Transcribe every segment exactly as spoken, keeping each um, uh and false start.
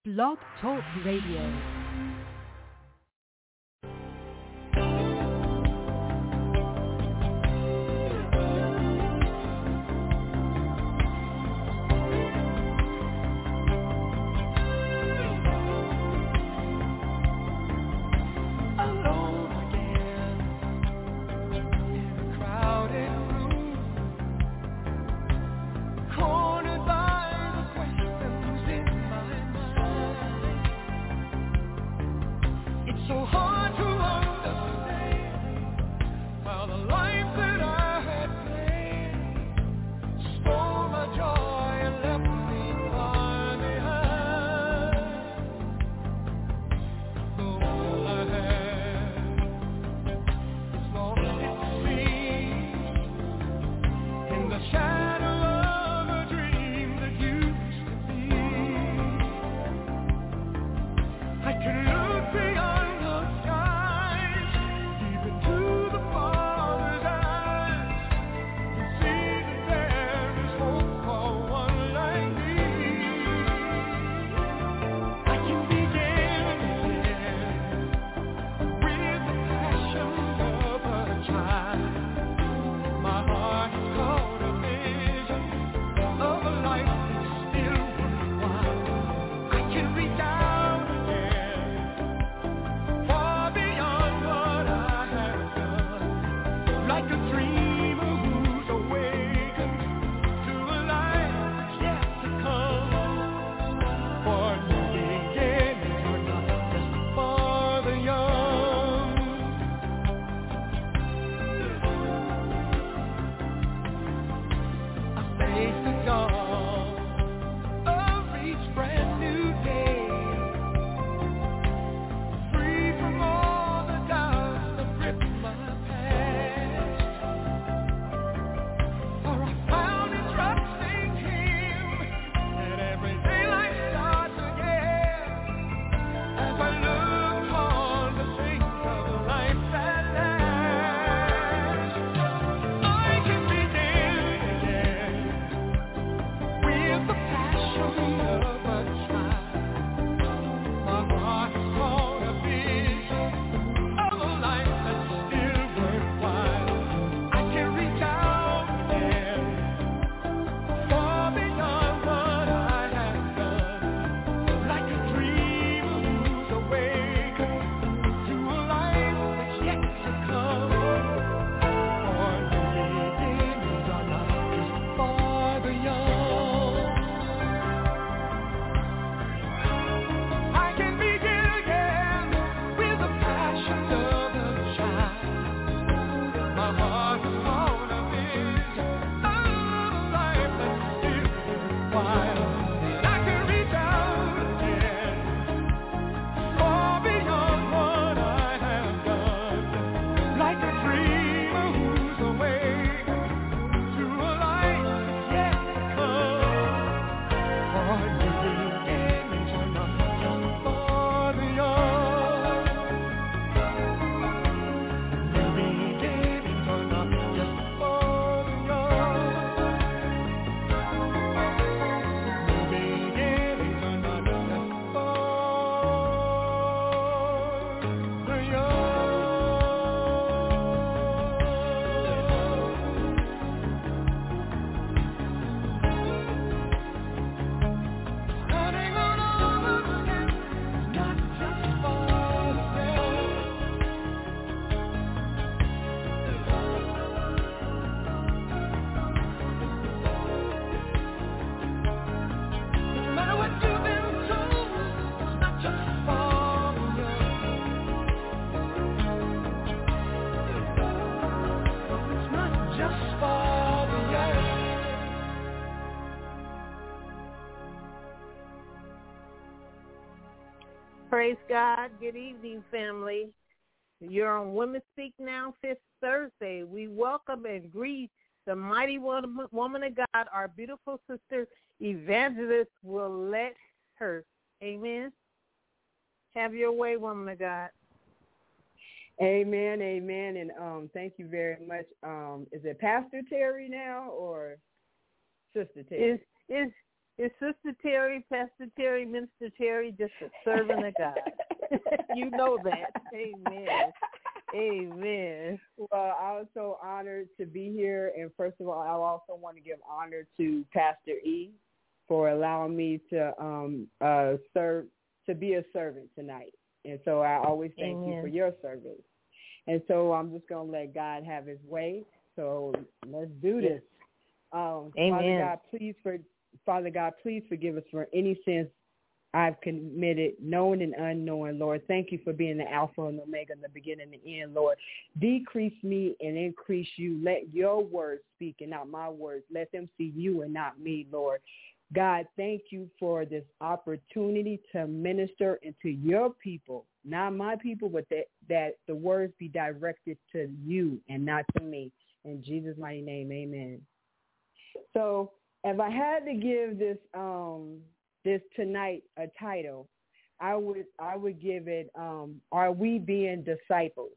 Blog Talk Radio. Praise God. Good evening, family. You're on Women Speak Now, Fifth Thursday. We welcome and greet the mighty woman, woman of God, our beautiful sister, Evangelist Willette Hurst. Amen. Have your way, woman of God. Amen, amen, and um, thank you very much. Um, is it Pastor Terry now or Sister Terry? It's, it's, Is Sister Terry, Pastor Terry, Minister Terry just a servant of God? You know that. Amen. Amen. Well, I'm so honored to be here. And first of all, I also want to give honor to Pastor E for allowing me to um, uh, serve, to be a servant tonight. And so I always thank Amen. You for your service. And so I'm just going to let God have his way. So let's do this. Um, Amen. Father God, please for Father God, please forgive us for any sins I've committed, known and unknown, Lord. Thank you for being the Alpha and Omega, the beginning and the end, Lord. Decrease me and increase you. Let your words speak and not my words. Let them see you and not me, Lord. God, thank you for this opportunity to minister into your people, not my people, but that, that the words be directed to you and not to me. In Jesus' mighty name, amen. So if I had to give this um, this tonight a title, I would I would give it, um, Are We Being Disciples?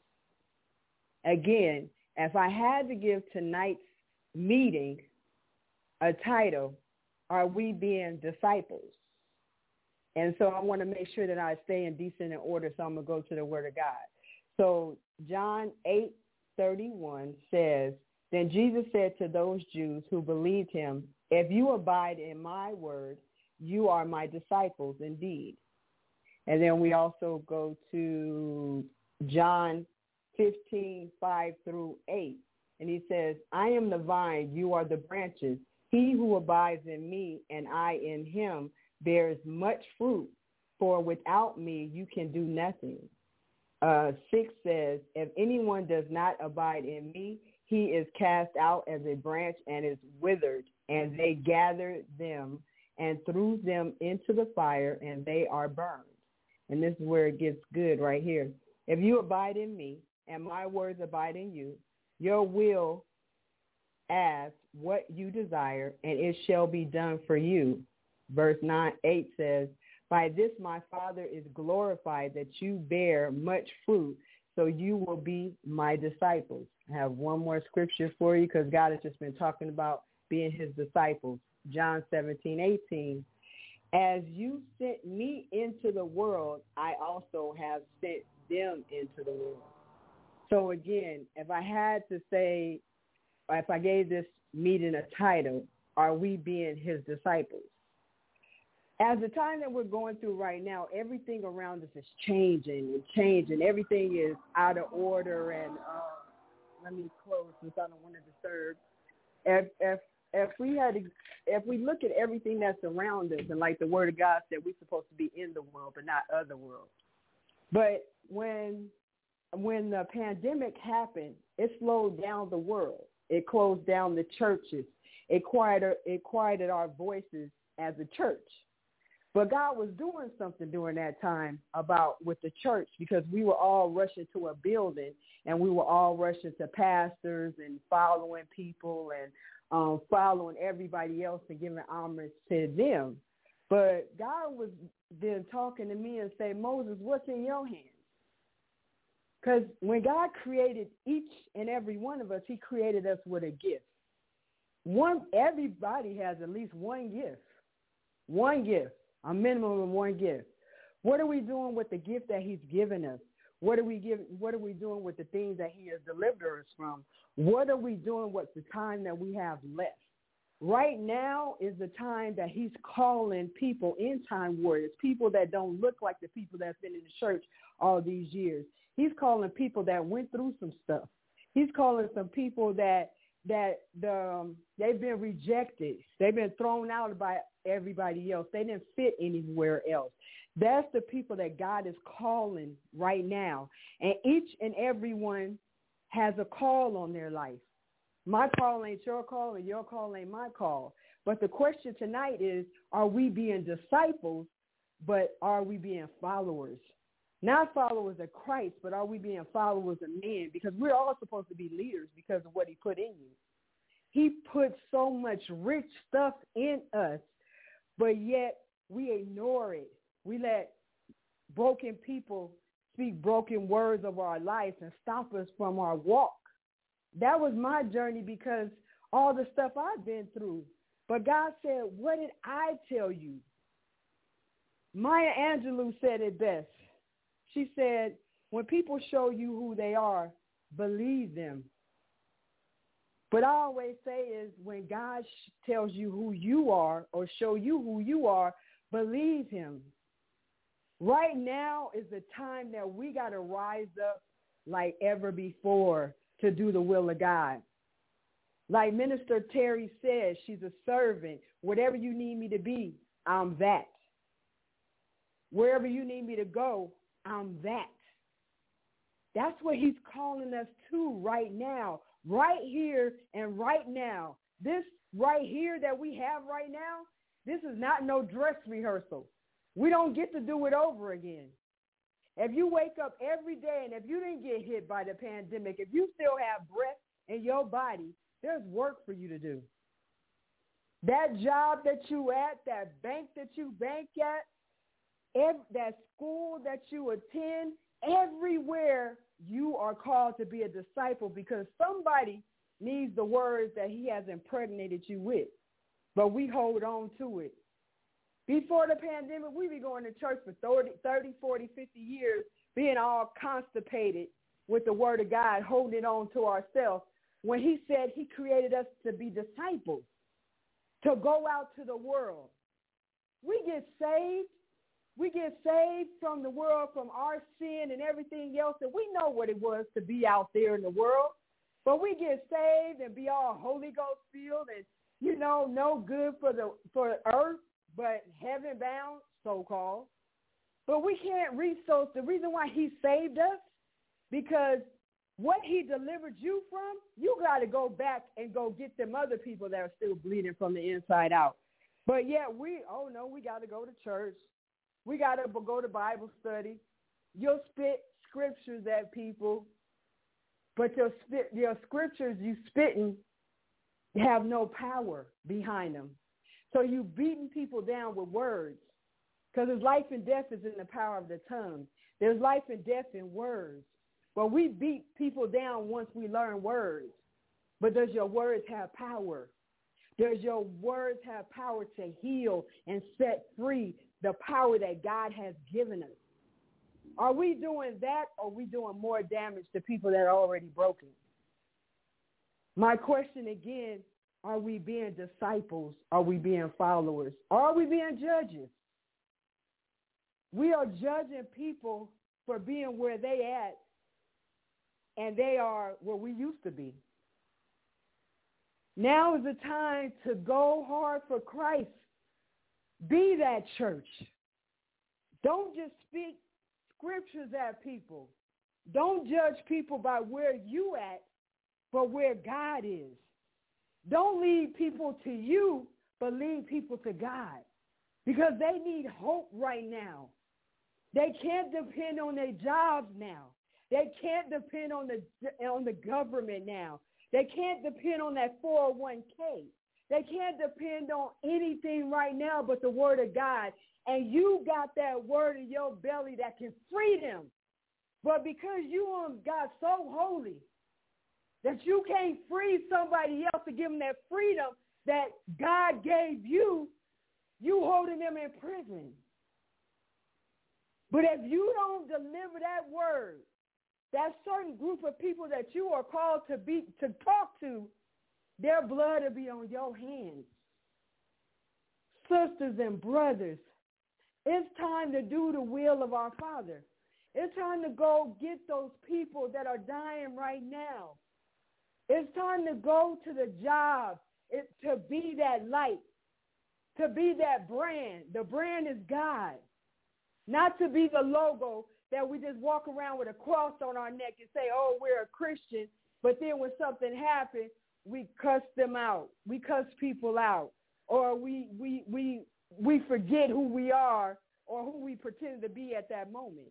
Again, if I had to give tonight's meeting a title, Are We Being Disciples? And so I want to make sure that I stay in decent and order, so I'm going to go to the Word of God. So John eight thirty-one says, Then Jesus said to those Jews who believed him, If you abide in my word, you are my disciples indeed. And then we also go to John fifteen, five through eight. And he says, I am the vine, you are the branches. He who abides in me and I in him bears much fruit, for without me you can do nothing. Uh, six says, if anyone does not abide in me, he is cast out as a branch and is withered, and they gather them and threw them into the fire, and they are burned. And this is where it gets good right here. If you abide in me and my words abide in you, your will ask what you desire, and it shall be done for you. Verse nine, eight says, by this my Father is glorified, that you bear much fruit, so you will be my disciples. I have one more scripture for you because God has just been talking about being his disciples. John seventeen, eighteen. As you sent me into the world, I also have sent them into the world. So again, if I had to say, or if I gave this meeting a title, are we being his disciples? As the time that we're going through right now, everything around us is changing and changing. Everything is out of order. And uh, let me close since I don't want to disturb. If, if if we had to, if we look at everything that's around us, and like the Word of God said, we're supposed to be in the world, but not of the world. But when when the pandemic happened, it slowed down the world. It closed down the churches. It quieted it quieted our voices as a church. But God was doing something during that time about with the church, because we were all rushing to a building, and we were all rushing to pastors and following people and um, following everybody else and giving homage to them. But God was then talking to me and say, Moses, what's in your hands? Because when God created each and every one of us, he created us with a gift. One, everybody has at least one gift, one gift. A minimum of one gift. What are we doing with the gift that he's given us? What are we give, What are we doing with the things that he has delivered us from? What are we doing with the time that we have left? Right now is the time that he's calling people, end-time warriors, people that don't look like the people that's been in the church all these years. He's calling people that went through some stuff. He's calling some people that that the, um, they've been rejected. They've been thrown out by everybody else. They didn't fit anywhere else. That's the people that God is calling right now. And each and every one has a call on their life. My call ain't your call, and your call ain't my call. But the question tonight is, are we being disciples, but are we being followers? Not followers of Christ, but are we being followers of men? Because we're all supposed to be leaders because of what he put in you. He put so much rich stuff in us, but yet we ignore it. We let broken people speak broken words of our life and stop us from our walk. That was my journey, because all the stuff I've been through, But God said, what did I tell you? Maya Angelou said it best. She said, when people show you who they are, believe them. But I always say is when God tells you who you are or show you who you are, believe him. Right now is the time that we got to rise up like ever before to do the will of God. Like Minister Terry says, she's a servant. Whatever you need me to be, I'm that. Wherever you need me to go, I'm that. That's what he's calling us to right now, right here and right now. This right here that we have right now, this is not no dress rehearsal. We don't get to do it over again. If you wake up every day and if you didn't get hit by the pandemic, if you still have breath in your body, there's work for you to do. That job that you at, that bank that you bank at, every, that school that you attend, everywhere you are called to be a disciple because somebody needs the words that he has impregnated you with. But we hold on to it. Before the pandemic, we be going to church for thirty, forty, fifty years, being all constipated with the word of God, holding it on to ourselves, when he said he created us to be disciples, to go out to the world. We get saved. We get saved from the world, from our sin and everything else, and we know what it was to be out there in the world. But we get saved and be all Holy Ghost filled and, you know, no good for the for earth, but heaven bound, so-called. But we can't reach those. The reason why he saved us, because what he delivered you from, you got to go back and go get them other people that are still bleeding from the inside out. But yet we, oh no, we got to go to church. We got to go to Bible study. You'll spit scriptures at people, but your, spit, your scriptures you spitting have no power behind them. So you beating people down with words, because there's life and death is in the power of the tongue. There's life and death in words. But we beat people down once we learn words. But does your words have power? Does your words have power to heal and set free the power that God has given us? Are we doing that, or are we doing more damage to people that are already broken? My question again, are we being disciples? Are we being followers? Are we being judges? We are judging people for being where they at, and they are where we used to be. Now is the time to go hard for Christ. Be that church. Don't just speak scriptures at people. Don't judge people by where you at, but where God is. Don't lead people to you, but lead people to God, because they need hope right now. They can't depend on their jobs now. They can't depend on the on the government now. They can't depend on that four oh one k. They can't depend on anything right now but the word of God. And you got that word in your belly that can free them. But because you on God so holy that you can't free somebody else to give them that freedom that God gave you, you holding them in prison. But if you don't deliver that word, that certain group of people that you are called to be to talk to, their blood will be on your hands. Sisters and brothers, it's time to do the will of our Father. It's time to go get those people that are dying right now. It's time to go to the job, it, to be that light, to be that brand. The brand is God, not to be the logo that we just walk around with a cross on our neck and say, oh, we're a Christian, but then when something happens, we cuss them out. We cuss people out, or we we we we forget who we are or who we pretend to be at that moment.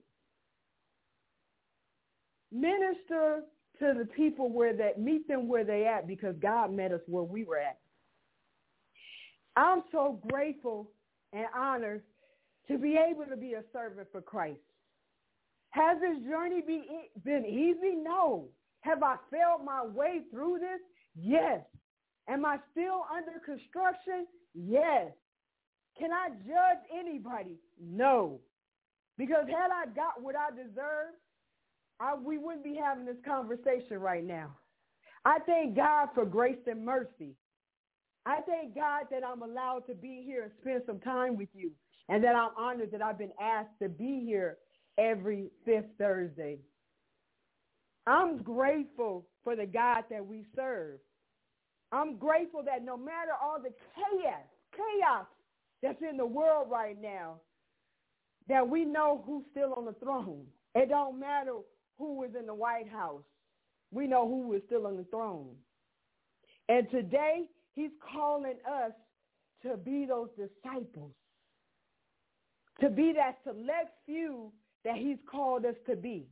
Minister to the people where that meet them where they at, because God met us where we were at. I'm so grateful and honored to be able to be a servant for Christ. Has this journey be, been easy? No. Have I felt my way through this? Yes. Am I still under construction? Yes. Can I judge anybody? No. Because had I got what I deserved, I, we wouldn't be having this conversation right now. I thank God for grace and mercy. I thank God that I'm allowed to be here and spend some time with you, and that I'm honored that I've been asked to be here every fifth Thursday. I'm grateful for the God that we serve. I'm grateful that no matter all the chaos, chaos that's in the world right now, that we know who's still on the throne. It don't matter who is in the White House. We know who is still on the throne. And today, he's calling us to be those disciples, to be that select few that he's called us to be,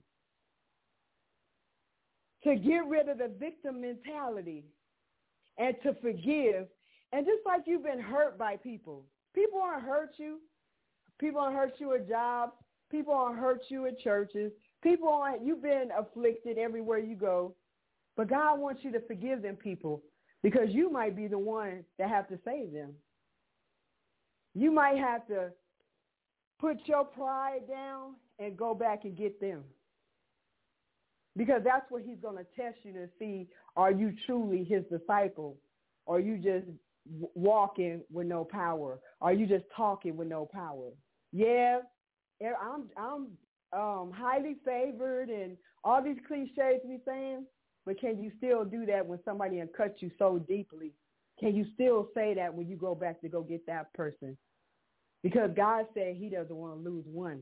to get rid of the victim mentality and to forgive. And just like you've been hurt by people, people aren't hurt you. People aren't hurt you at jobs. People aren't hurt you at churches. People aren't, you've been afflicted everywhere you go. But God wants you to forgive them people, because you might be the one that have to save them. You might have to put your pride down and go back and get them. Because that's what he's going to test you to see, are you truly his disciple? Or are you just walking with no power? Are you just talking with no power? Yeah, I'm I'm um, highly favored and all these cliches we saying, but can you still do that when somebody has cut you so deeply? Can you still say that when you go back to go get that person? Because God said he doesn't want to lose one.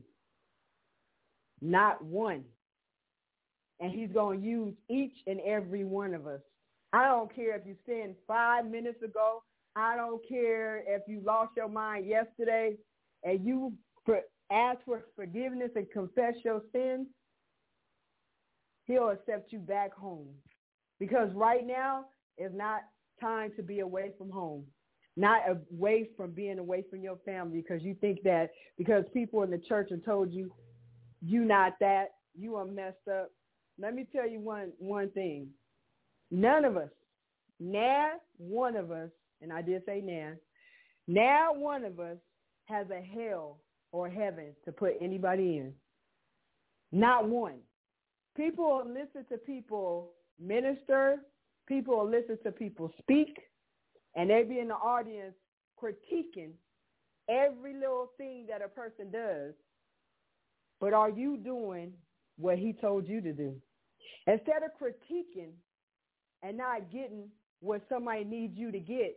Not one. And he's going to use each and every one of us. I don't care if you sinned five minutes ago. I don't care if you lost your mind yesterday and you for, ask for forgiveness and confess your sins. He'll accept you back home. Because right now is not time to be away from home. Not away from being away from your family, because you think that because people in the church have told you, you not that, you are messed up. Let me tell you one, one thing. None of us, now one of us, and I did say now, now one of us has a hell or heaven to put anybody in. Not one. People will listen to people minister. People will listen to people speak. And they be in the audience critiquing every little thing that a person does. But are you doing what he told you to do? Instead of critiquing and not getting what somebody needs you to get,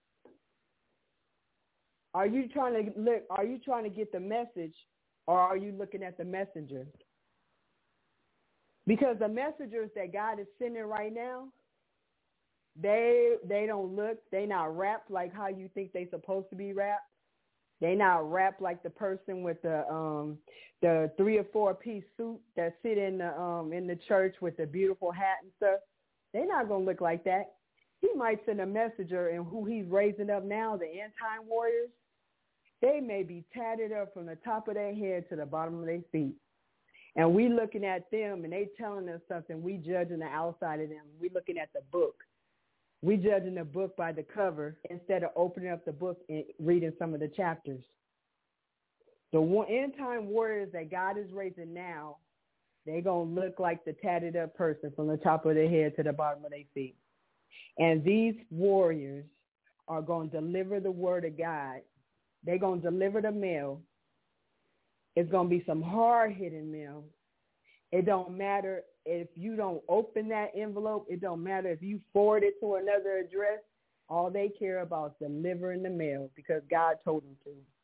are you trying to look? Are you trying to get the message, or are you looking at the messenger? Because the messengers that God is sending right now, they they don't look, they not wrapped like how you think they supposed to be wrapped. They not wrapped like the person with the um the three or four piece suit that sit in the um in the church with the beautiful hat and stuff. They're not gonna look like that. He might send a messenger, and who he's raising up now, the end time warriors, they may be tatted up from the top of their head to the bottom of their feet. And we looking at them, and they telling us something. We judging the outside of them. We looking at the book. We judging the book by the cover instead of opening up the book and reading some of the chapters. The end time warriors that God is raising now, they're going to look like the tatted up person from the top of their head to the bottom of their feet. And these warriors are going to deliver the word of God. They're going to deliver the mail. It's going to be some hard-hitting mail. It don't matter if you don't open that envelope. It don't matter if you forward it to another address. All they care about is delivering the mail, because God told them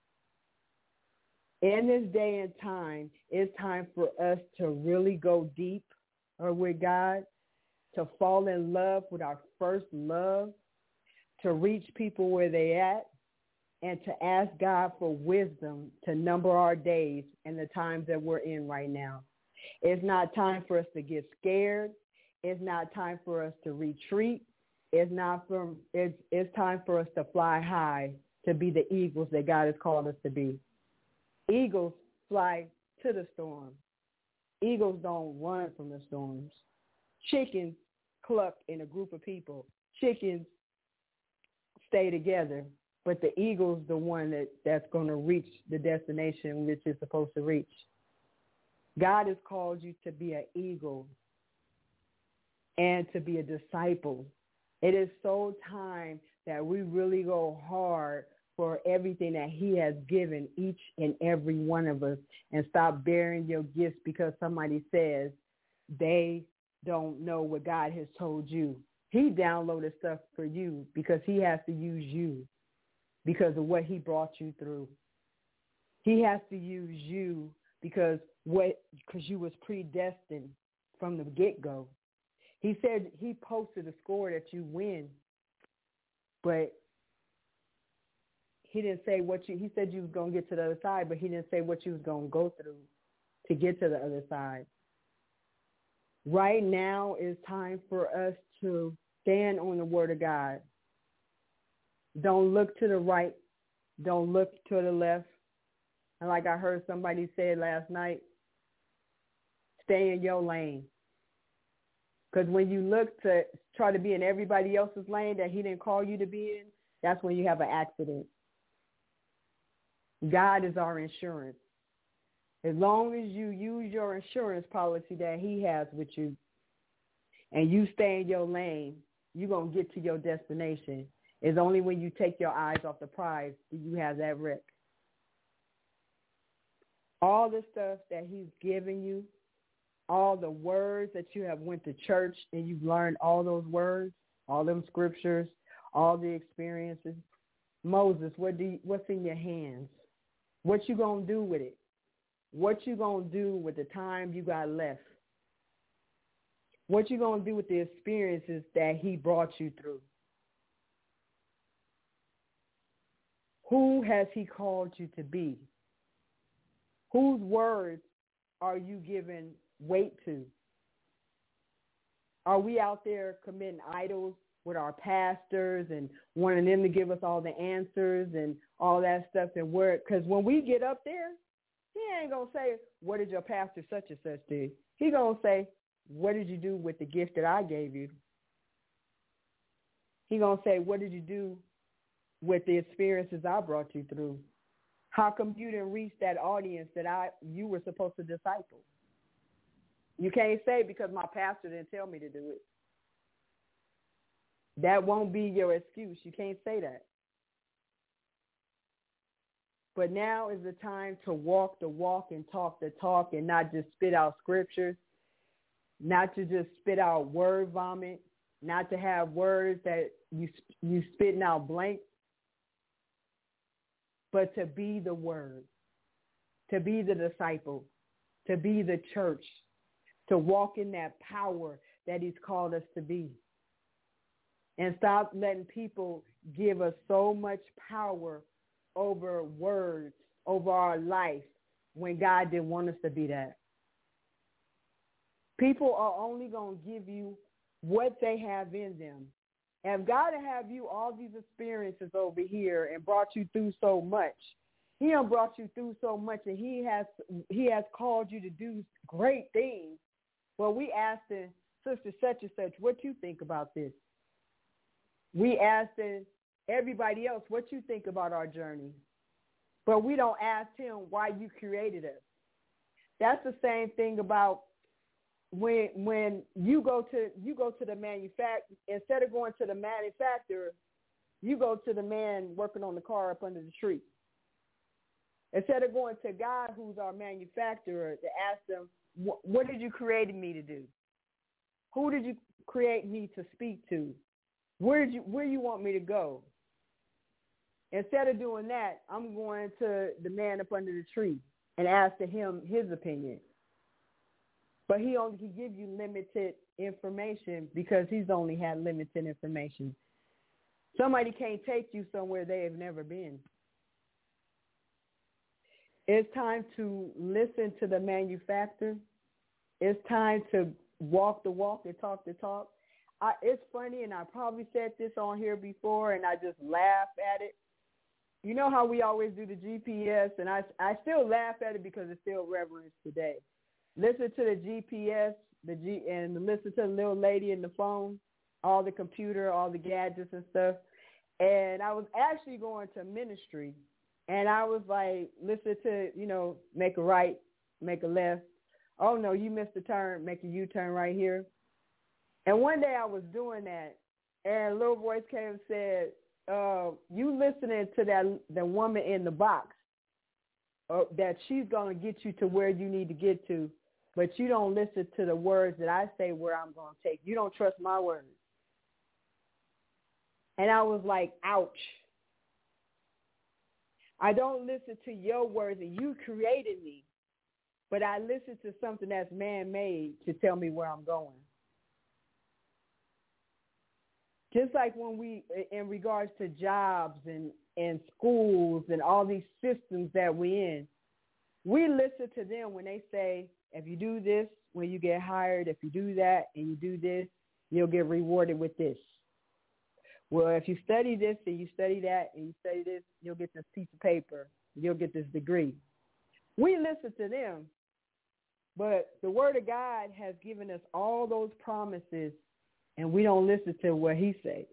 to. In this day and time, it's time for us to really go deep with God, to fall in love with our first love, to reach people where they at, and to ask God for wisdom to number our days and the times that we're in right now. It's not time for us to get scared. It's not time for us to retreat. It's not for, it's, it's time for us to fly high, to be the eagles that God has called us to be. Eagles fly to the storm. Eagles don't run from the storms. Chickens cluck in a group of people. Chickens stay together. But the eagle's the one that, that's going to reach the destination which it's supposed to reach. God has called you to be an eagle and to be a disciple. It is so time that we really go hard for everything that he has given each and every one of us and stop bearing your gifts because somebody says they don't know what God has told you. He downloaded stuff for you because he has to use you because of what he brought you through. He has to use you because what because you was predestined from the get-go. He said he posted a score that you win, but he didn't say what you, he said you was going to get to the other side, but he didn't say what you was going to go through to get to the other side. Right now is time for us to stand on the word of God. Don't look to the right. Don't look to the left. And like I heard somebody say last night, stay in your lane. Because when you look to try to be in everybody else's lane that he didn't call you to be in, that's when you have an accident. God is our insurance. As long as you use your insurance policy that he has with you and you stay in your lane, you're going to get to your destination. It's only when you take your eyes off the prize that you have that wreck. All the stuff that he's given you, all the words that you have went to church and you've learned all those words, all them scriptures, all the experiences. Moses, what do you, what's in your hands? What you going to do with it? What you going to do with the time you got left? What you going to do with the experiences that he brought you through? Who has he called you to be? Whose words are you giving weight to? Are we out there committing idols with our pastors and wanting them to give us all the answers and all that stuff? And where, because when we get up there, he ain't going to say, what did your pastor such and such do? He going to say, what did you do with the gift that I gave you? He going to say, what did you do with the experiences I brought you through? How come you didn't reach that audience that I you were supposed to disciple? You can't say because my pastor didn't tell me to do it. That won't be your excuse. You can't say that. But now is the time to walk the walk and talk the talk and not just spit out scriptures, not to just spit out word vomit, not to have words that you you spitting out blank, but to be the word, to be the disciple, to be the church, to walk in that power that he's called us to be. And stop letting people give us so much power over words, over our life, when God didn't want us to be that. People are only going to give you what they have in them. And if God have you all these experiences over here and brought you through so much, he done brought you through so much, and he has he has called you to do great things. Well, we asked the sister such and such, what you think about this? We asked everybody else, what you think about our journey? But we don't ask him why you created us. That's the same thing about when when you go to you go to the manufacturer, instead of going to the manufacturer, you go to the man working on the car up under the tree. Instead of going to God, who's our manufacturer, to ask them, what did you create me to do? Who did you create me to speak to? Where did you where you want me to go? Instead of doing that, I'm going to the man up under the tree and asking him his opinion. But he only can give you limited information because he's only had limited information. Somebody can't take you somewhere they have never been. It's time to listen to the manufacturer. It's time to walk the walk and talk the talk. I, it's funny, and I probably said this on here before, and I just laugh at it. You know how we always do the G P S, and I, I still laugh at it because it's still reverence today. Listen to the G P S, the G, and listen to the little lady in the phone, all the computer, all the gadgets and stuff. And I was actually going to ministry, and I was like, listen to, you know, make a right, make a left. Oh, no, you missed a turn, make a U-turn right here. And one day I was doing that, and a little voice came and said, uh, you listening to that the woman in the box, uh, that she's going to get you to where you need to get to, but you don't listen to the words that I say where I'm going to take. You don't trust my words. And I was like, ouch. I don't listen to your words, and you created me, but I listen to something that's man-made to tell me where I'm going. Just like when we, in regards to jobs and, and schools and all these systems that we're in, we listen to them when they say, if you do this, when you get hired, if you do that and you do this, you'll get rewarded with this. Well, if you study this and you study that and you study this, you'll get this piece of paper. You'll get this degree. We listen to them, but the Word of God has given us all those promises, and we don't listen to what he says.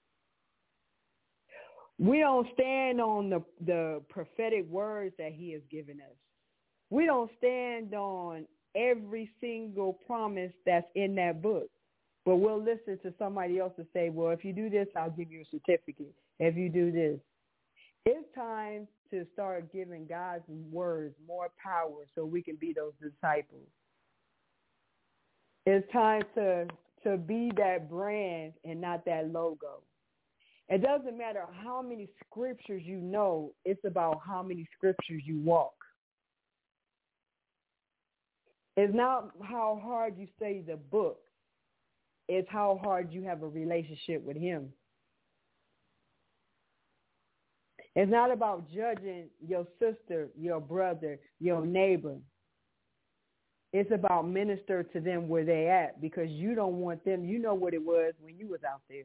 We don't stand on the, the prophetic words that he has given us. We don't stand on every single promise that's in that book. But we'll listen to somebody else to say, well, if you do this, I'll give you a certificate. If you do this. It's time to start giving God's words more power so we can be those disciples. It's time to, to be that brand and not that logo. It doesn't matter how many scriptures you know. It's about how many scriptures you walk. It's not how hard you study the book. It's how hard you have a relationship with him. It's not about judging your sister, your brother, your neighbor. It's about minister to them where they at, because you don't want them. You know what it was when you was out there.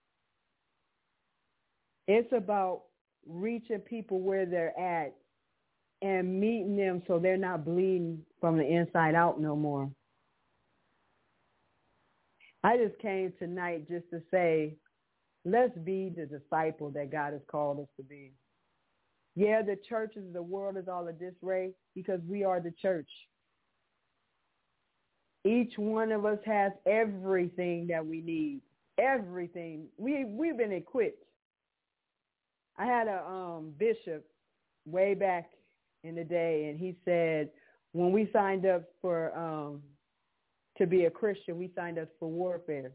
It's about reaching people where they're at and meeting them so they're not bleeding from the inside out no more. I just came tonight just to say, let's be the disciple that God has called us to be. Yeah, the churches, the world is all a disarray because we are the church. Each one of us has everything that we need. Everything. We, we've been equipped. I had a um, bishop way back in the day, and he said when we signed up for um, to be a Christian, we signed up for warfare.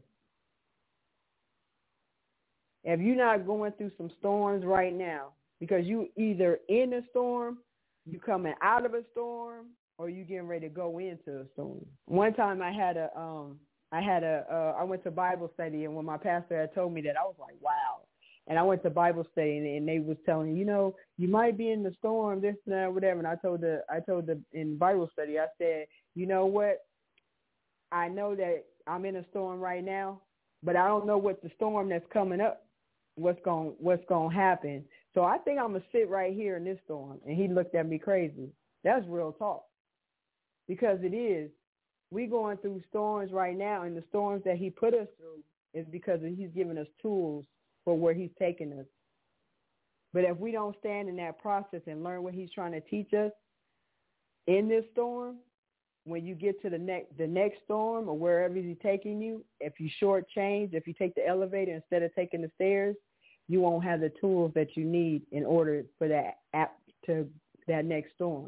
If you're not going through some storms right now, because you either in a storm, you coming out of a storm, or you getting ready to go into a storm. One time I had a, um, I had a, uh, I went to Bible study, and when my pastor had told me that, I was like, wow. And I went to Bible study, and, and they was telling me, you know, you might be in the storm, this and that, whatever. And I told the, I told the in Bible study, I said, you know what? I know that I'm in a storm right now, but I don't know what the storm that's coming up, what's going, what's going to happen. So I think I'm going to sit right here in this storm. And he looked at me crazy. That's real talk. Because it is. We going through storms right now, and the storms that he put us through is because he's giving us tools for where he's taking us. But if we don't stand in that process and learn what he's trying to teach us in this storm, when you get to the next the next storm or wherever he's taking you, if you shortchange, if you take the elevator instead of taking the stairs, you won't have the tools that you need in order for that app to that next storm.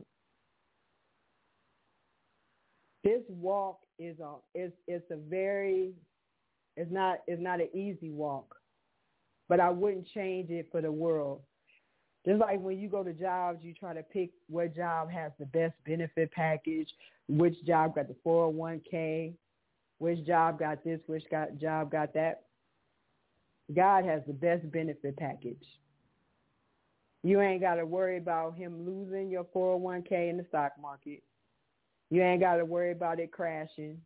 This walk is a is it's a very it's not it's not an easy walk, but I wouldn't change it for the world. Just like when you go to jobs, you try to pick what job has the best benefit package, which job got the four oh one k, which job got this, which got job got that. God has the best benefit package. You ain't got to worry about him losing your four oh one k in the stock market. You ain't got to worry about it crashing.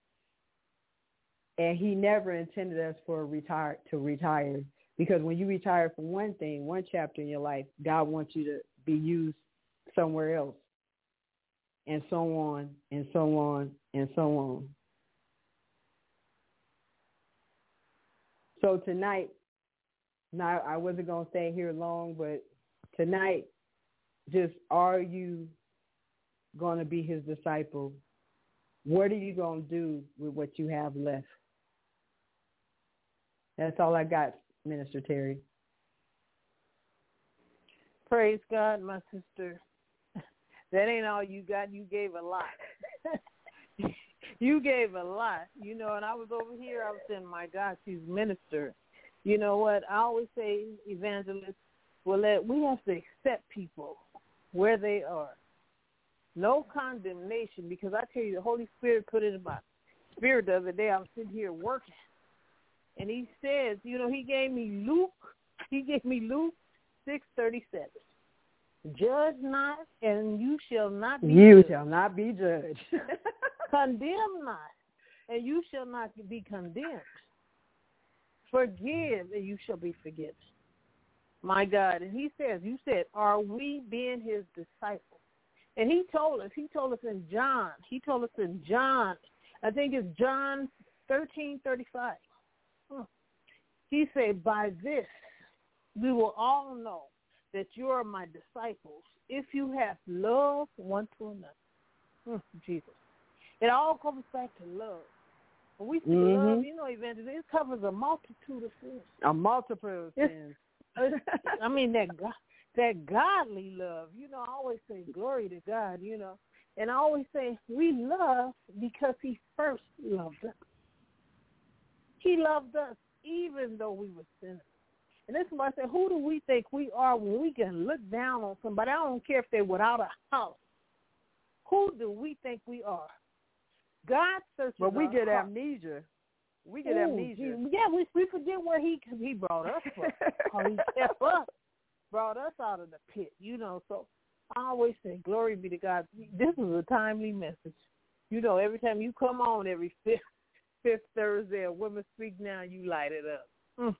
And he never intended us for retire to retire. Because when you retire from one thing, one chapter in your life, God wants you to be used somewhere else. And so on, and so on, and so on. So tonight, Now, I wasn't going to stay here long, but tonight, just are you going to be his disciple? What are you going to do with what you have left? That's all I got, Minister Terry. Praise God, my sister. That ain't all you got. You gave a lot. You gave a lot, you know, and I was over here, I was saying, my God, she's minister. You know what? I always say, evangelist, well, that we have to accept people where they are. No condemnation, because I tell you, the Holy Spirit put it in my spirit the other day. I was sitting here working, and he says, you know, he gave me Luke, he gave me Luke six thirty-seven. Judge not, and you shall not be You judged. shall not be judged. Condemn not, and you shall not be condemned. Forgive, and you shall be forgiven. My God. And he says, you said, are we being his disciples? And he told us, he told us in John, he told us in John, I think it's John thirteen thirty-five. Huh. He said, by this we will all know that you are my disciples if you have love one to another. Hmm, Jesus. It all comes back to love. When we say mm-hmm. love, you know, evangelism, it covers a multitude of sins. A multitude of sins. I mean, that God, that godly love. You know, I always say glory to God, you know. And I always say we love because he first loved us. He loved us even though we were sinners. And this is why I say, who do we think we are when we can look down on somebody? I don't care if they're without a house. Who do we think we are? God searches But we our get heart. amnesia. We get Ooh, amnesia. Yeah, we we forget where he he brought us from. How he kept us, brought us out of the pit, you know. So I always say, glory be to God. This is a timely message. You know, every time you come on every fifth, fifth Thursday of Women Speak Now, you light it up. Mm.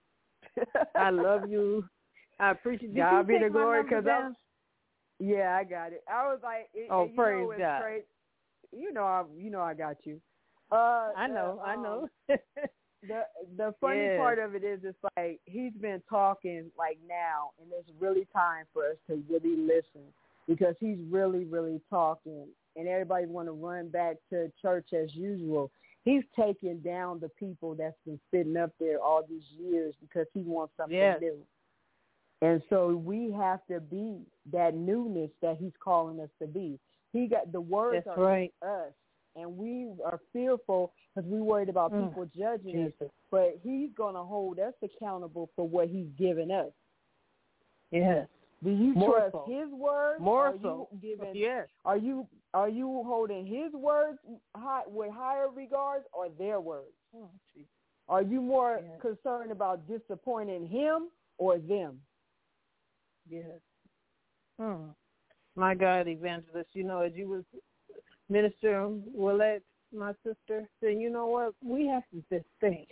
I love you. I appreciate you. God be take the my glory, number because I, yeah, I got it. I was like, it, oh, you praise know, it's God. crazy. You know, I, you know, I got you. Uh, I know, the, I know. Um, the the funny Yes. part of it is, it's like he's been talking like now, and it's really time for us to really listen, because he's really, really talking, and everybody want to run back to church as usual. He's taking down the people that's been sitting up there all these years because he wants something Yes. new. And so we have to be that newness that he's calling us to be. He got the words That's are right. in us, and we are fearful because we're worried about Mm. people judging Jesus. us. But he's going to hold us accountable for what he's given us. Yes. Do you More trust so. his words? More are so. You giving, Yes. Are you are you holding his words high, with higher regards, or their words? Oh, Jesus. Are you more Yes. concerned about disappointing him or them? Yes. Hmm. My God, evangelist, you know, as you was Minister Willette, my sister, said, you know what? We have to just think.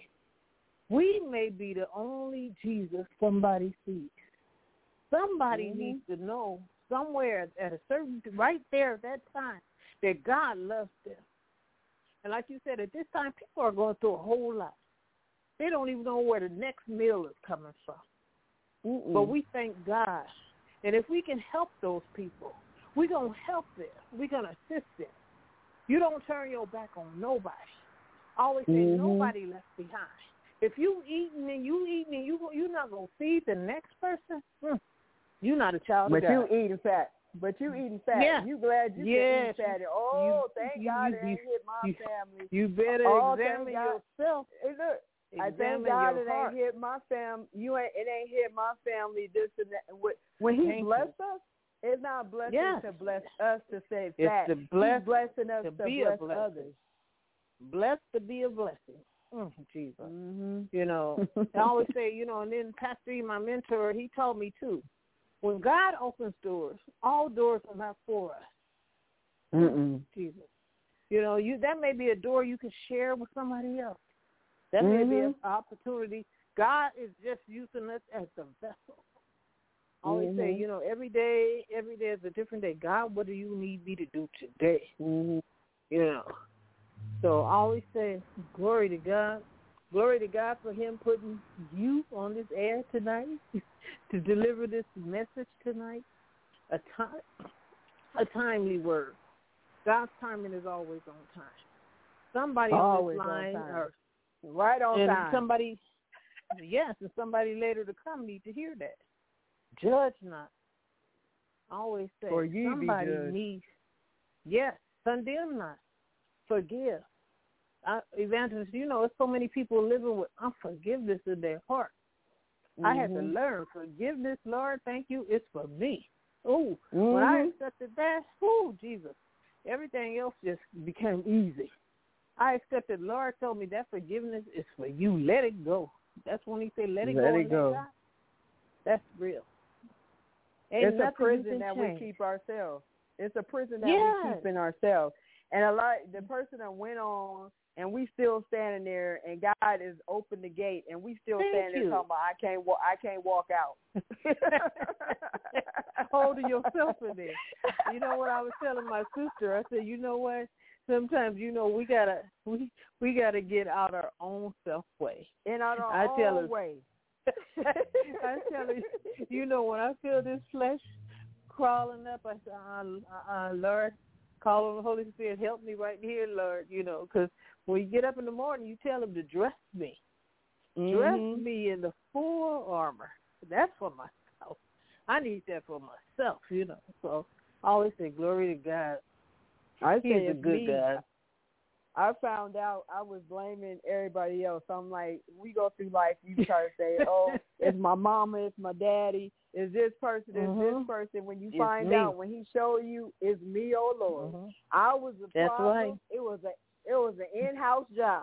We may be the only Jesus somebody sees. Somebody Mm-hmm. needs to know somewhere at a certain, right there at that time, that God loves them. And like you said, at this time, people are going through a whole lot. They don't even know where the next meal is coming from. Mm-mm. But we thank God. And if we can help those people, we're going to help them. We're going to assist them. You don't turn your back on nobody. I always say Mm-hmm. nobody left behind. If you eating and you eating and you, you're not going to feed the next person, hmm, you're not a child But of God. you eating fat. But you eating fat. Yeah. You glad you Yes. can eat fat. Oh, You- thank you- God you- it ain't hit my you- family. You better Oh, examine thank God. yourself. Hey, look, I thank Examine God your it heart. ain't hit my fam. You ain't. It ain't hit my family. This and that. When he Thank bless us, it's not blessing Yes. to bless us to save It's fat. to bless- He's blessing us to to, be a bless blessing. others. Blessed to be a blessing. Mm, Jesus. Mm-hmm. You know, I always say, you know, and then Pastor E, my mentor, he told me too, when God opens doors, all doors are not for us. Mm-mm. Jesus. You know, you that may be a door you can share with somebody else. That Mm-hmm. may be an opportunity. God is just using us as the vessel. I always say, Mm-hmm. you know, every day, every day is a different day. God, what do you need me to do today? Mm-hmm. You know. So I always say, glory to God. Glory to God for him putting you on this air tonight to deliver this message tonight. A time, a timely word. God's timing is always on time. Somebody always on this line, on time. or right on and time. somebody, yes, and somebody later to come need to hear that. Judge not. I always say For you somebody be judged. needs. Yes, condemn not. Forgive. I, evangelist, you know, there's so many people living with unforgiveness in their heart. Mm-hmm. I had to learn forgiveness, Lord. Thank you. It's for me. Oh, mm-hmm. When I accepted that, oh, Jesus, everything else just became easy. I accepted. Lord told me that forgiveness is for you. Let it go. That's when he said, "Let it let go." It and go. let God. That's real. Ain't it's a prison that change. we keep ourselves. It's a prison that yes. we keep in ourselves. And a lot, the person that went on, and we still standing there, and God is open the gate, and we still Thank standing you. there talking about, I can't, wa- I can't walk out. Holding yourself in there. You know what I was telling my sister? I said, you know what? Sometimes, you know, we gotta we we gotta get out our own self way. In our I own tell her, way. I tell her, you know, when I feel this flesh crawling up, I say, uh, uh, Lord, call on the Holy Spirit, help me right here, Lord, you know, because when you get up in the morning, you tell him to dress me. Mm-hmm. Dress me in the full armor. That's for myself. I need that for myself, you know. So I always say, glory to God. I He's say a it's good me. God. I found out I was blaming everybody else. I'm like, we go through life, you try to say, oh, it's my mama, it's my daddy, it's this person, it's mm-hmm. this person. When you it's find me. out, when he showed you, it's me, oh Lord. Mm-hmm. I was the That's problem. Right. It was a it was an in-house job.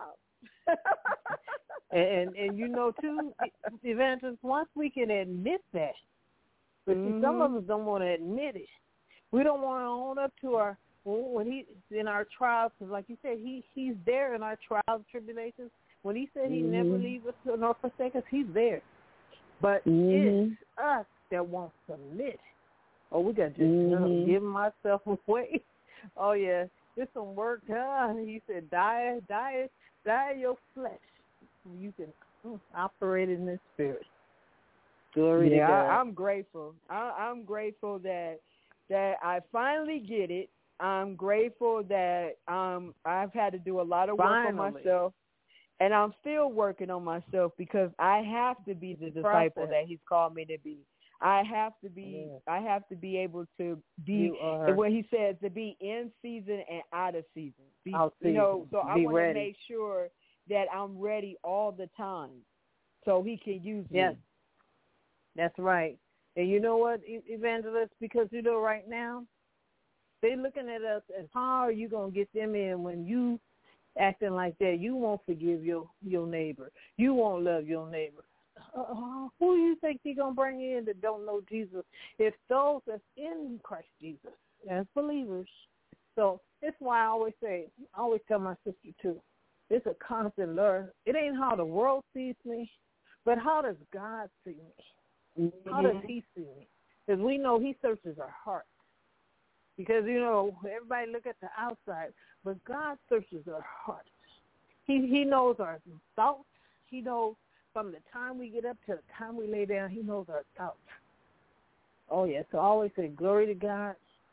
and, and and you know too, Evangelist, once we can admit that, but mm-hmm. see, some of us don't want to admit it. We don't want to own up to our when he's in our trials, because like you said, he he's there in our trials and tribulations. When he said he mm-hmm. never leave us nor forsake us, he's there. But mm-hmm. it's us that won't submit. Oh, we got to just mm-hmm. you know, give myself away. Oh yeah, it's some work done. He said, die, die, die your flesh. You can mm, operate in this spirit. Glory yeah, to God. I, I'm grateful. I, I'm grateful that that I finally get it. I'm grateful that um, I've had to do a lot of work Finally. on myself, and I'm still working on myself because I have to be the disciple Process. that he's called me to be. I have to be. Yes. I have to be able to be. And what he says, to be in season and out of season. Be, out you season. know, so I be want ready. to make sure that I'm ready all the time, so he can use yes. me. That's right. And you know what, Evangelist? Because you know, right now, they're looking at us and how are you going to get them in when you acting like that? You won't forgive your, your neighbor. You won't love your neighbor. Uh, who do you think he's going to bring in that don't know Jesus? It's those that's in Christ Jesus as believers. So that's why I always say, I always tell my sister too, it's a constant learn. It ain't how the world sees me, but how does God see me? Mm-hmm. How does he see me? Because we know he searches our hearts. Because, you know, everybody look at the outside, but God searches our hearts. He he knows our thoughts. He knows from the time we get up to the time we lay down, he knows our thoughts. Oh, yeah. So I always say, glory to God.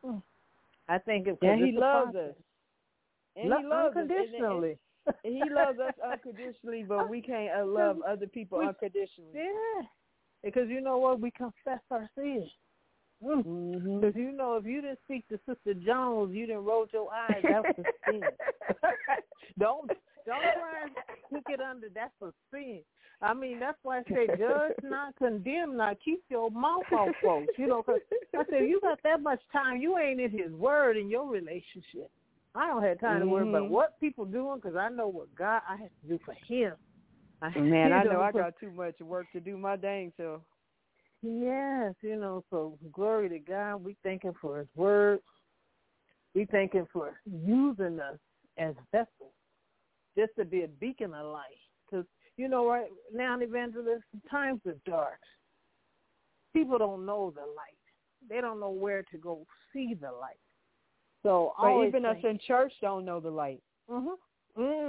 I think it And he loves us. And Lo- he loves unconditionally. us. And, and, and he loves us unconditionally, but we can't uh, love other people we, unconditionally. Yeah. Because you know what? We confess our sins. Because mm-hmm. you know, if you didn't speak to Sister Jones, you didn't roll your eyes. That's a sin. don't don't try and hook it under. That's a sin. I mean, that's why I say, judge not, condemn not, keep your mouth off folks. You know, because I said, you got that much time. You ain't in his word in your relationship. I don't have time mm-hmm. to worry about what people doing because I know what God I have to do for him. I, Man, I know I got too much work to do my dang self. Yes, you know, so glory to God. We thanking for his word. We thanking for using us as vessels just to be a beacon of light. Because, you know, right now, evangelists, times are dark. People don't know the light. They don't know where to go see the light. So but even think, us in church don't know the light. Mm-hmm. Mm.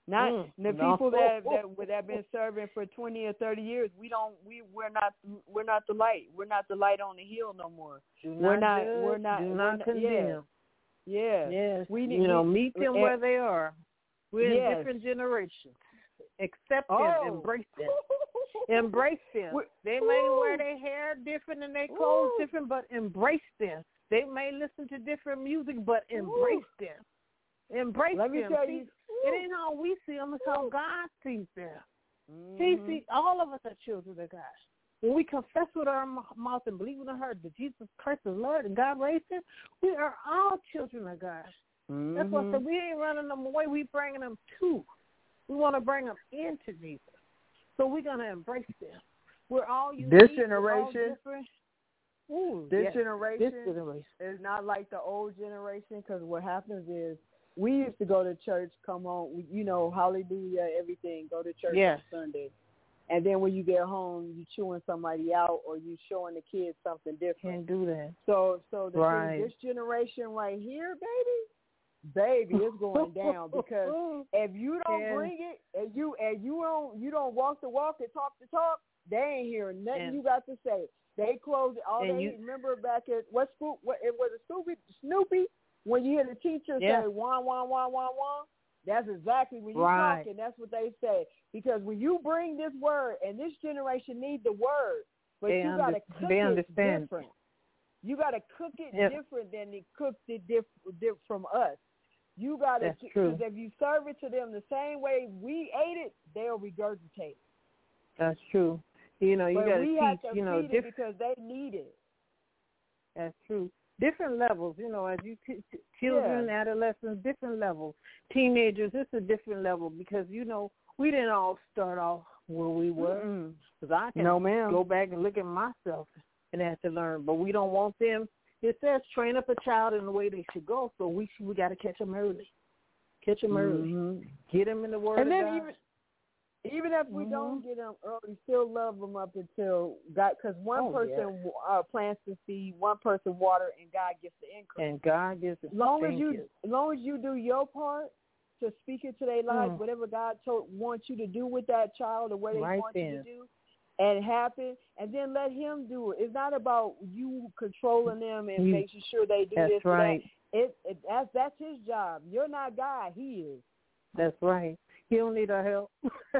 Not Mm, the no. people that that that have been serving for twenty or thirty years. We don't. We we're not. We're not the light. We're not the light on the hill no more. Do we're not not. judge, We're not. do we're not not condemn. Yeah. Yeah. Yes. We need. You know, we, meet them uh, where they are. We're yes. in different generations. Accept them. Oh. Embrace them. Embrace them. We, They may wear their hair different and their clothes Ooh. different, but embrace them. They may listen to different music, but embrace Ooh. them. Embrace Let me them. tell See, you. it ain't how we see them, it's how God sees them. Mm-hmm. See, see, all of us are children of God. When we confess with our mouth and believe in our heart that Jesus Christ is Lord and God raised him, we are all children of God. Mm-hmm. That's why I said we ain't running them away. We bringing them to. We want to bring them into Jesus. So we're going to embrace them. We're all unique. This We're all generation, different. Ooh, this yes. generation, This generation is not like the old generation, because what happens is we used to go to church, come on, you know, hallelujah, everything, go to church yes. on Sunday. And then when you get home, you chewing somebody out or you showing the kids something different. Can't do that. So so the right. thing, this generation right here, baby, baby, it's going down, because if you don't yeah. bring it, and you and you don't you don't walk the walk and talk the talk, they ain't hearing nothing and, you got to say. They closed it. All they you, remember back at what school? What it was a Snoopy Snoopy when you hear the teacher yeah. say wah wah wah wah wah. That's exactly when you right. talking. That's what they say. Because when you bring this word, and this generation need the word, but they you got to cook they it understand. different. You got to cook it yep. different than they cooked it diff, diff from us. You got to, because if you serve it to them the same way we ate it, they'll regurgitate. That's true. You know, you got to we teach. have to you know, feed diff- it because they need it. That's true. Different levels, you know, as you t- t- children, yeah. adolescents, different levels. Teenagers, it's a different level, because, you know, we didn't all start off where we were. Because I can no, ma'am. go back and look at myself and have to learn. But we don't want them. It says train up a child in the way they should go, so we we got to catch them early. Catch them early. Mm-hmm. Get them in the Word and of then God. Even, Even if we mm-hmm. don't get them early, still love them up until God, because one oh, person yeah. uh, plants the seed, one person water, and God gets the increase. And God gives it. Long Thank as you, you, as long as you do your part to speak into their lives, mm. whatever God told, wants you to do with that child or what He right wants then. you to do, and happen, and then let Him do it. It's not about you controlling them and you, making sure they do that's this right. or that. It, it, that's that's His job. You're not God. He is. That's right. He don't need our help.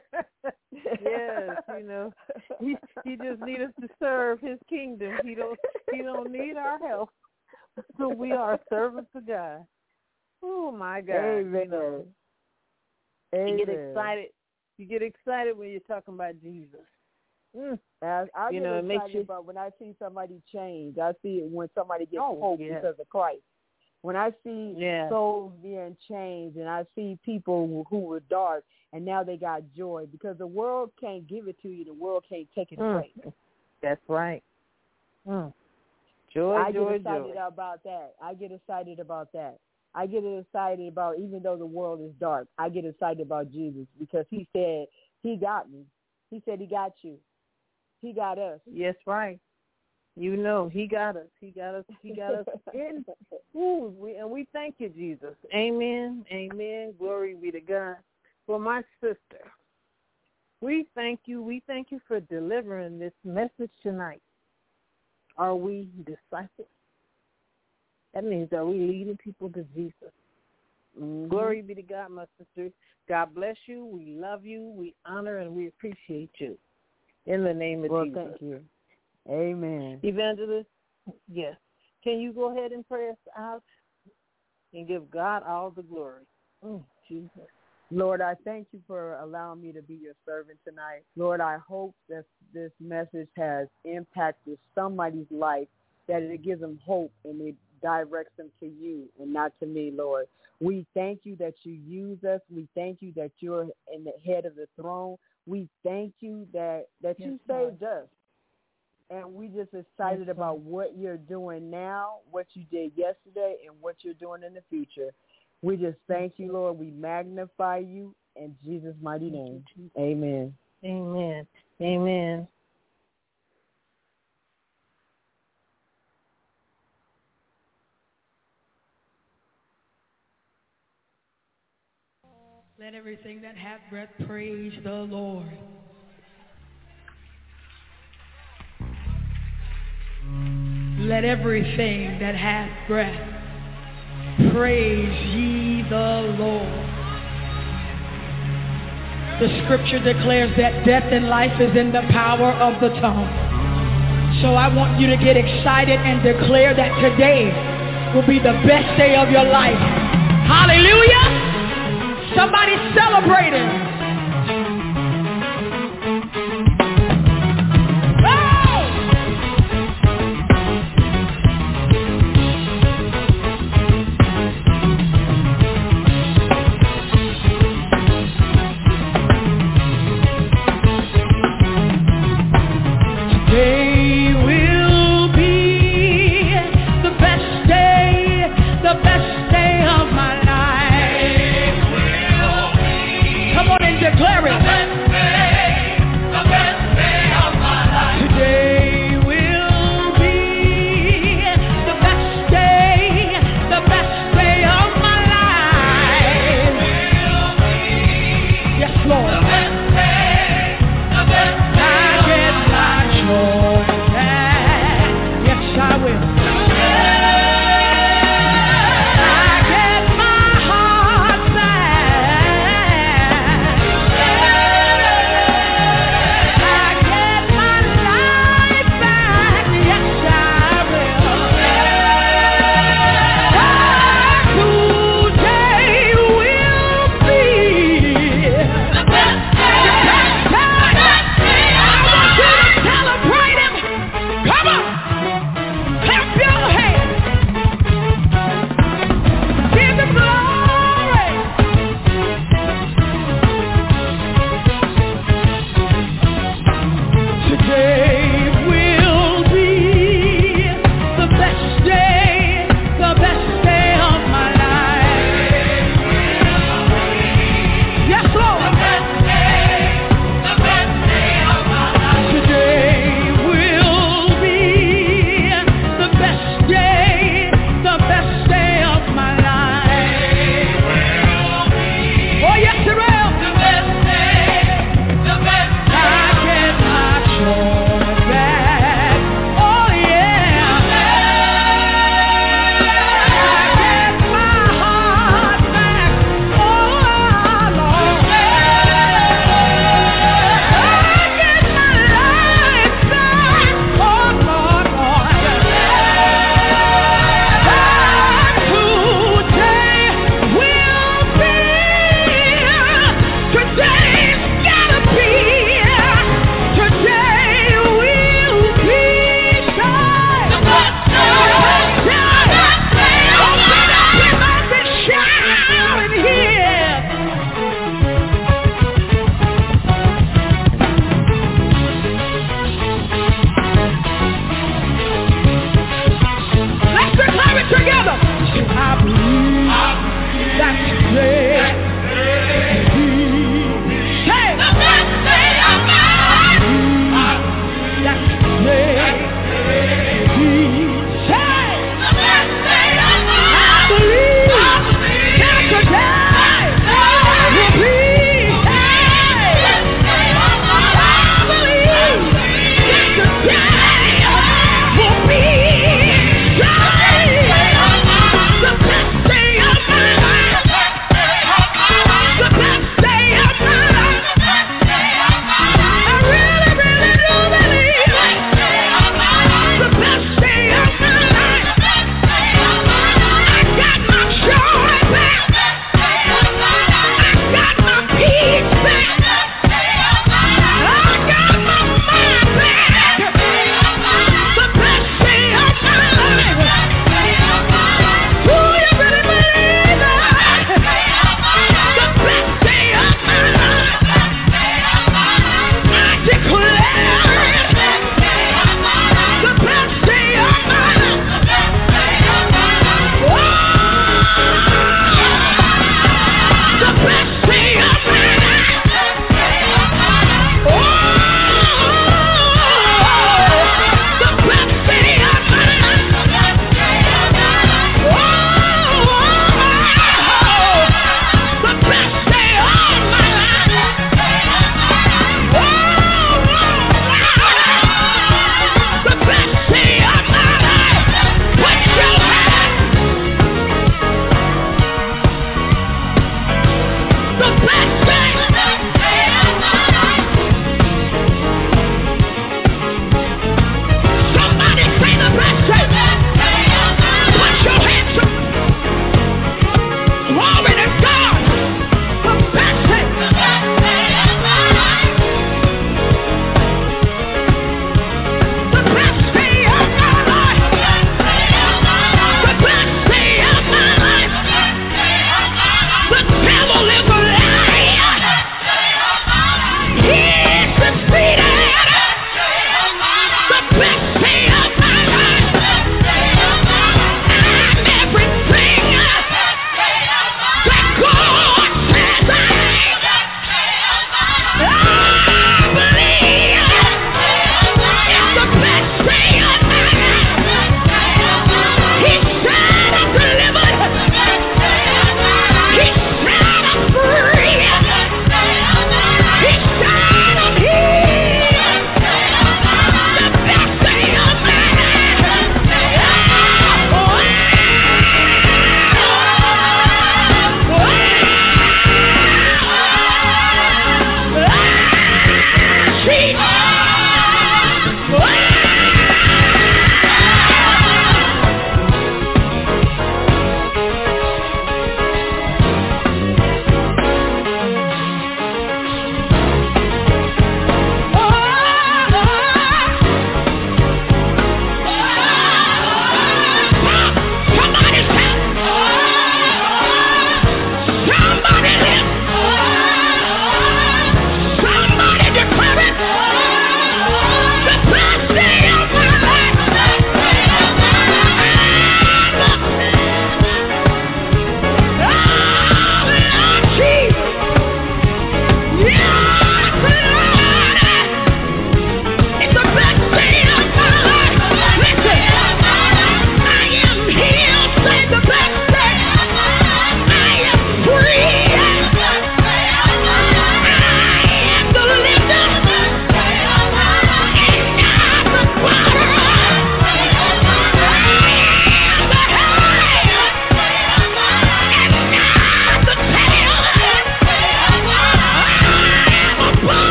yes, you know, he he just needs us to serve His kingdom. He don't he don't need our help. So we are servants of God. Oh my God! Amen. You know, Amen. you get excited. You get excited when you're talking about Jesus. Mm. I, I you get know, it excited makes you... about when I see somebody change. I see it when somebody gets oh, hope yeah. because of Christ. When I see yeah. souls being changed, and I see people who were dark and now they got joy, because the world can't give it to you, the world can't take it mm. away. That's right. Mm. Joy, I joy, get excited joy. about that. I get excited about that. I get excited about, even though the world is dark, I get excited about Jesus, because He said He got me. He said He got you. He got us. Yes, right. You know, He got us. He got us. He got us in. Ooh, we, and we thank you, Jesus. Amen. Amen. Glory be to God. For my sister, we thank you. We thank you for delivering this message tonight. Are we disciples? That means, are we leading people to Jesus? Mm-hmm. Glory be to God, my sister. God bless you. We love you. We honor and we appreciate you. In the name of well, Jesus. Thank you. Amen. Evangelist, yes. Can you go ahead and pray us out and give God all the glory? Mm, Jesus. Lord, I thank you for allowing me to be your servant tonight. Lord, I hope that this message has impacted somebody's life, that it gives them hope and it directs them to you and not to me, Lord. We thank you that you use us. We thank you that you're in the head of the throne. We thank you that, that yes, you saved Lord. us. And we just excited yes, about what you're doing now, what you did yesterday, and what you're doing in the future. We just thank you, Lord. We magnify you in Jesus' mighty name. Amen. Amen. Amen. Let everything that hath breath praise the Lord. Let everything that hath breath praise ye the Lord. The scripture declares that death and life is in the power of the tongue. So I want you to get excited and declare that today will be the best day of your life. Hallelujah! Somebody celebrating. Come on and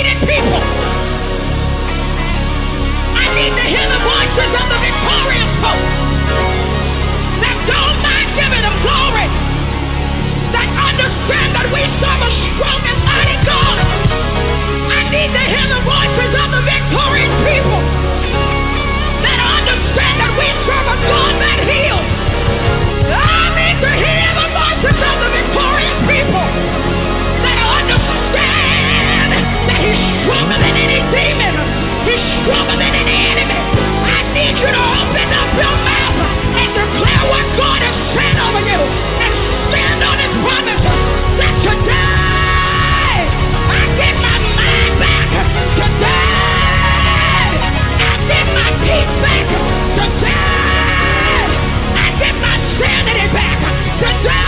defeated people. I need to hear the voices of the victorious folks that don't mind giving them glory, that understand that we serve a strong and mighty God. I need to hear the voices of the victorious people that understand that we serve a God that heals. I need to hear the voices of the victorious people that understand that he's stronger than any demon. He's stronger than any enemy. I need you to open up your mouth and declare what God has said over you and stand on his promises that today I get my mind back. Today I get my peace back. Today I get my sanity back. Today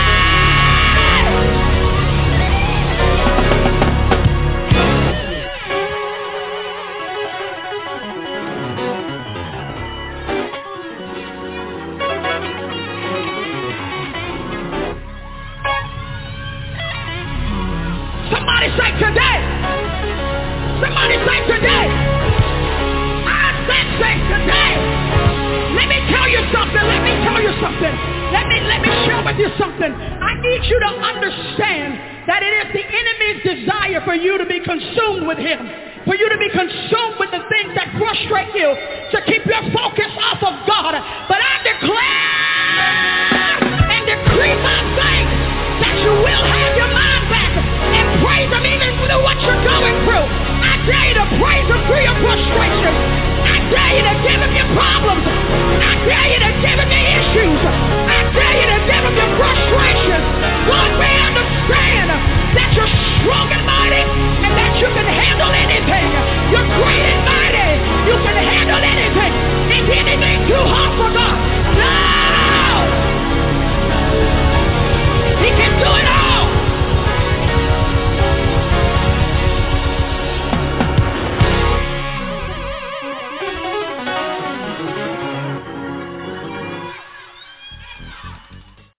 Somebody say today. Somebody say today. I said say today. Let me tell you something. Let me tell you something. Let me let me share with you something. I need you to understand that it is the enemy's desire for you to be consumed with him, for you to be consumed with the things that frustrate you, to keep your focus off of God. But I declare